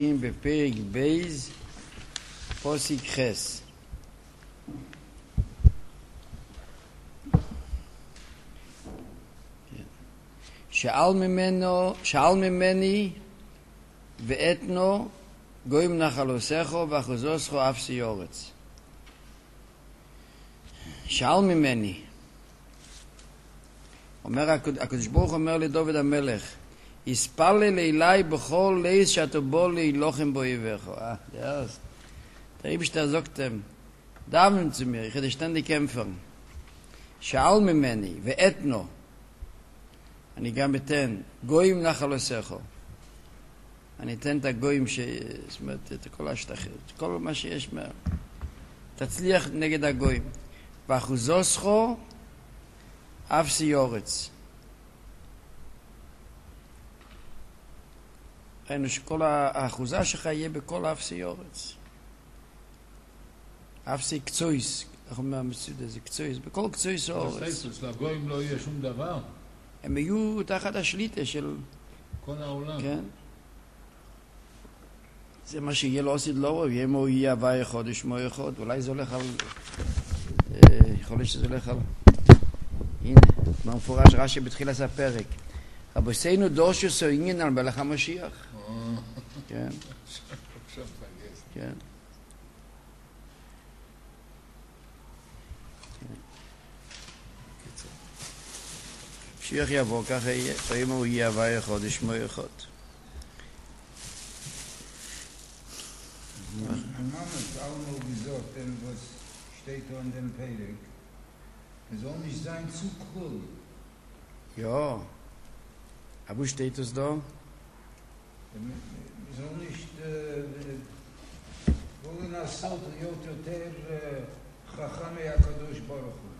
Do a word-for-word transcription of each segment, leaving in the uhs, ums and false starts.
בפרק בייז פוסיק חס. שאל ממנו, שאל ממני ואתנו גויים נחלוסךו ואחוזוסכו אפסי אורץ. שאל ממני, אומר הקדוש ברוך אומר לדוד המלך, יספלל אליי בכל ליז שאתה בוא להילוחם באויביך. Ah, ja, der Eibster sagte, daven zu mir, ich hätte ständig kämpfen. שאל ממני ואתנו, אני גם אתן גויים נחלוסךו. אני אתן את הגויים, ש... זאת אומרת, את כל השטחים, את כל מה שיש מה... תצליח נגד הגויים. ואחוזוסכו אפסי אורץ. ראינו שכל האחוזה שלך יהיה בכל אפסי אורץ. אפסי קצויס, איך אומר המציאות הזה, קצויס, בכל קצויס האורץ. לגויים לא יהיה שום דבר. הם יהיו תחת השליטה של... כל העולם. כן. זה מה שיהיה לו עושה לא רוב, יהיה מו יהיה הווי אחד ושמו אחד, אולי זה הולך על... יכול להיות שזה הולך על... הנה, במפורש רש"י בתחילת הפרק. רבותינו דורשו סוינין על מלך המשיח. כן. כן. משיח יבוא, ככה יהיה, פעמים הוא יהיה הווי אחד ושמו אחד. Mann, auch noch gesagt, denn was steht da in dem Predigt, es soll nicht sein zu cool. Ja, aber wo steht es da? Es soll nicht, wollen לעשות להיות יותר חכם מהקדוש ברוך הוא.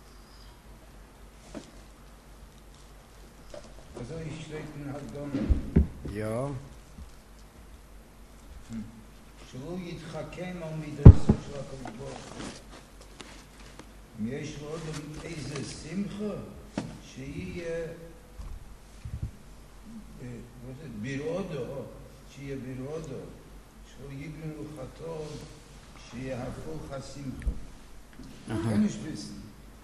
Also ich steht in Hagdonen. Ja. שלא יתחכם על מידתו של הקדוש ברוך הוא. אם יש לו עוד איזה שמחה, שיהיה בירודו, שיהיה בירודו, שלא יגלו חטוב, שיהפוך השמחה. כן יש ביסן.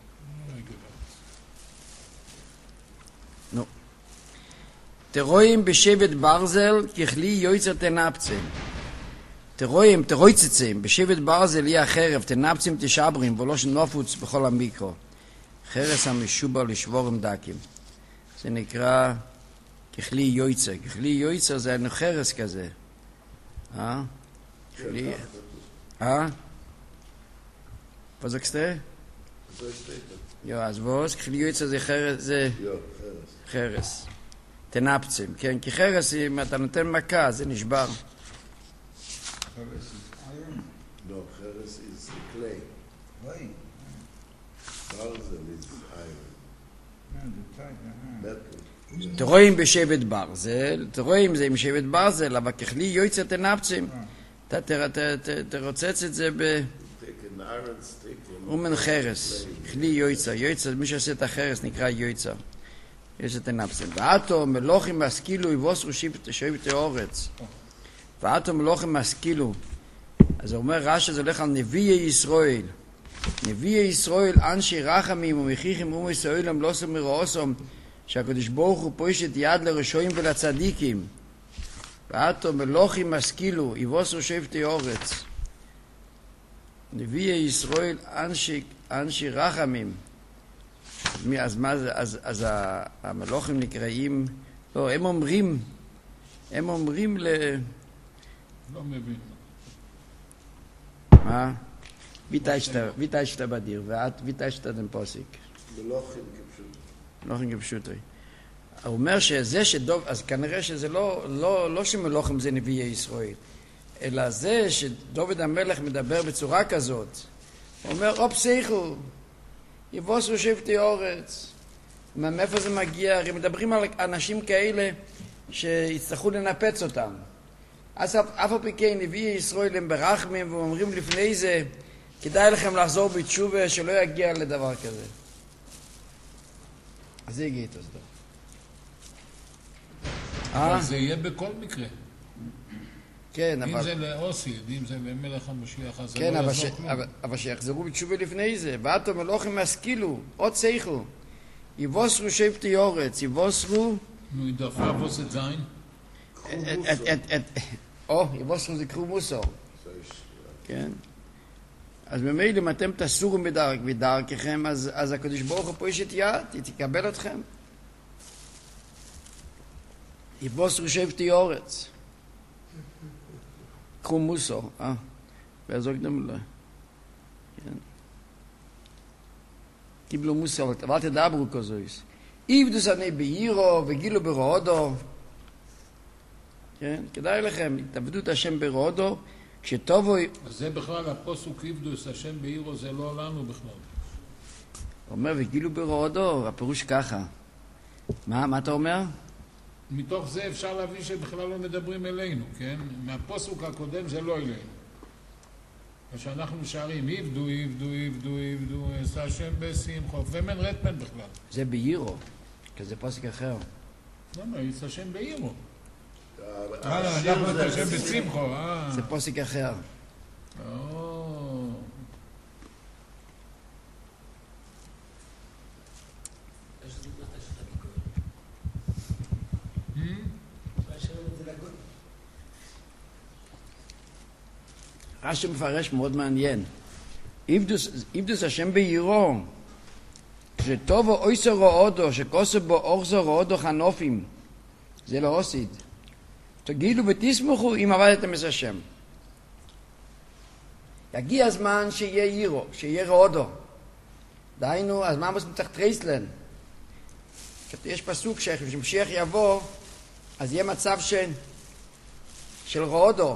נו. תרואים בשבט ברזל ככלי יויצר תנפצם. תרואים, תרויצצים, בשבט ברזל יהיה החרב, תנפצים תשברים, ולא שנופוץ בכל המיקרו. חרס המשובר לשבור עם דקים. זה נקרא ככלי יויצר. ככלי יויצר זה חרס כזה. אה? ככלי... אה? was sagst du? Ja, אז was? ככלי יויצר זה חרס, זה... חרס. תנפצים, כן? כי חרס, אם אתה נותן מכה, זה נשבר. Cheres is iron. No, Cheres is clay. Clay. Barzel is iron. No, the type, uh-huh. Metal. תרואים בשבט ברזל, תרואים זה עם שבט ברזל, אבל ככלי יויצר תנפצים. אתה תרוצץ את זה ב... Take an iron stick and... אומן חרס, כלי יויצר. יויצר, מי שעושה את החרס נקרא יויצר. יויצר תנפצים. ואתו מלוכים משכילו יבוסרו שבט האורץ. ואתו מלוכים משכילו. אז הוא אומר רש"י זה הולך על נביאי ישראל. נביאי ישראל אנשי רחמים ומכריחים אומי ישראל לא סומר אוסום שהקדוש ברוך הוא פושט יד לרשועים ולצדיקים. ואתו מלוכים משכילו יבוסרו שבט האורץ. נביאי ישראל אנשי, אנשי רחמים. אז מה זה? אז, אז המלוכים נקראים, לא, הם אומרים, הם אומרים ל... לא מבין. מה? wie teist du bei dir? wie teist du den Posik? מלוכים כפשוט. מלוכים כפשוטי. הוא אומר שזה שדוב, אז כנראה שזה לא, לא, לא שמלוכים זה נביאי ישראל, אלא זה שדוד המלך מדבר בצורה כזאת. הוא אומר, או פסיכו, יבוסו שבטי אורץ. מאיפה זה מגיע? הרי מדברים על אנשים כאלה שיצטרכו לנפץ אותם. אז אף על פי כן נביאי ישראל הם ברחמים ואומרים לפני זה, כדאי לכם לחזור בתשובה שלא יגיע לדבר כזה. אז זה הגיע את הסדור. אבל זה יהיה בכל מקרה. כן, אם אבל... זה לאוסיד, אם זה למלך המשיח, אז זה כן, לא אבל, יעזור ש... כלום. אבל, אבל שיחזרו בתשובה לפני זה. ואתו מלוכים השכילו, עוד שכל. יבוסרו שבטי אורץ, יבוסרו... נו, ידרפה אבוס את זין. את, את, את, את, או, יבוסרו זה קרו מוסור. כן? אז ממילא אם אתם תסורו בדרך, בדרככם, אז, אז הקדוש ברוך הוא פועש את יד, היא תקבל אתכם. יבוסרו שבטי אורץ. קרו מוסור, אה? ועזור קדם לו. כן? קיבלו מוסר, אבל תדברו כזויס. איבדו סני בעירו וגילו ברעודו. כן? כדאי לכם, תעבדו את השם ברעודו, כשטובו... אז זה בכלל הפוסוק איבדוס, השם בעירו, זה לא לנו בכלל. הוא אומר, וגילו ברעודו, הפירוש ככה. מה, מה אתה אומר? מתוך זה אפשר להבין שבכלל לא מדברים אלינו, כן? מהפוסוק הקודם זה לא אלינו. כשאנחנו שרים, איבדו, איבדו, איבדו, איבדו, עשה השם בשמחו, ומן רטמן בכלל. זה בעירו, כזה פוסק אחר. למה? עשה השם בעירו. השיר אה, אנחנו את זה- השם בשמחו, אה. זה פוסק אחר. או. רש"י מפרש מאוד מעניין. איבדוס, איבדוס השם בעירו, כשטובו אויסו רעודו, שכוסו בו אורזו רעודו חנופים, זה לא עוסיד. תגידו ותסמכו אם עבדתם את השם. יגיע הזמן שיהיה עירו, שיהיה רעודו. דהיינו, אז מה עושים צריך טרייסלן? יש פסוק שכשמשיח יבוא, אז יהיה מצב של, של רעודו.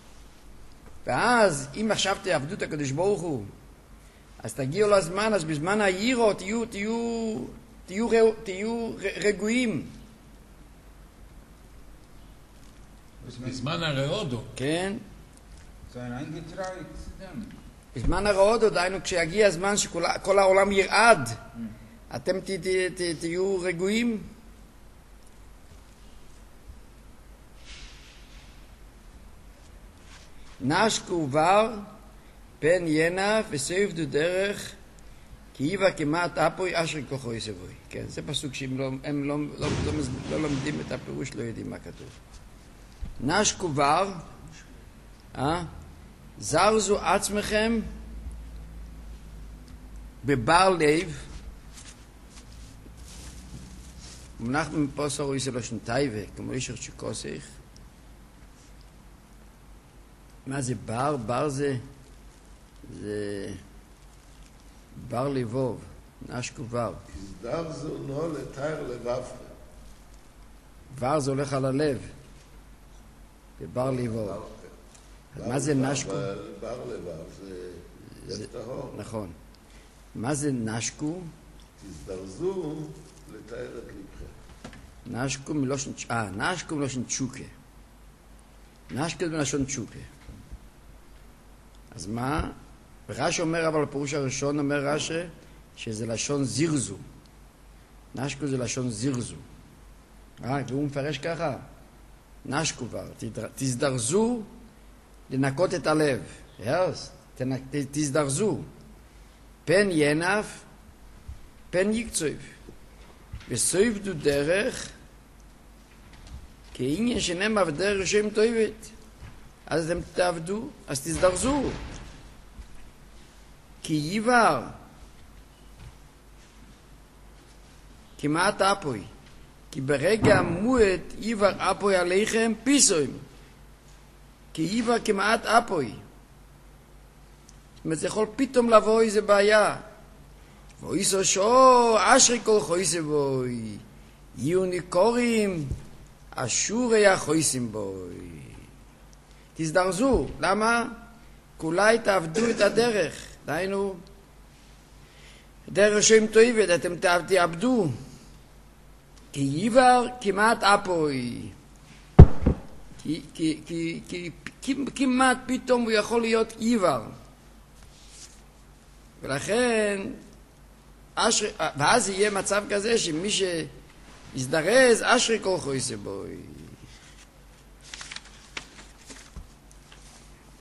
ואז, אם עכשיו תעבדו את הקדוש ברוך הוא, אז תגיעו לזמן, אז בזמן העירו תהיו, תהיו, תהיו, תהיו, תהיו רגועים. בזמן הרעודו. כן? Sein eingetragen zu dem. בזמן הרעודו, דהיינו, כשיגיע הזמן שכל העולם ירעד, אתם ת, ת, ת, תהיו רגועים. נשקו ור, פן ינף, וסעיף דו דרך, כי איבה כמעט אפוי אשר כוחו יסבוי. כן, זה פסוק שהם לא, הם לא, לא, לא, לא לומדים את הפירוש, לא יודעים מה כתוב. נשקו ור, אה? זרזו עצמכם בבר לב, מונח מפוסר הוא יסלו שנטייבה, כמו אישר שקוסך. מה זה בר? בר זה, זה בר לבוב, נשקו בר. הזדר זונו לתאר לבבך. בר זה הולך על הלב, ובר לבוב. אז מה זה נשקו? בר לבב זה לב טהור. נכון. מה זה נשקו? תזדרזו לתאר את לבכם. נשקו מלושן, אה, נשקו מלושן צ'וקה. נשקו מלושן צ'וקה. אז מה? רש"י אומר, אבל הפירוש הראשון אומר רש"י, שזה לשון זירזו. נשקו זה לשון זירזו. אה, והוא מפרש ככה. נשקו כבר, תזדרזו לנקות את הלב. יאוס, תזדרזו. פן ינף, פן יקצויב. וסויב דו דרך, כעניין שנאמר בדרך שם טובת. אז אתם תעבדו, אז תזדרזו. כי ייבר, כמעט אפוי. כי ברגע מועד ייבר אפוי עליכם פיסוים. כי ייבר כמעט אפוי. זאת אומרת, זה יכול פתאום לבוא איזה בעיה. ואיסו שור, אשרי כל חויסה בוי. יהיו ניכורים, אשורי החויסים בוי. תזדרזו. למה? כולי תעבדו את הדרך. דהיינו, דרך שם טויבת, אתם תעבדו. כי ייבר כמעט אפוי. כי, כי, כי, כי, כי, כמעט פתאום הוא יכול להיות ייבר. ולכן, אשרי, ואז יהיה מצב כזה שמי שיזדרז, אשרי כל חויסה בוי.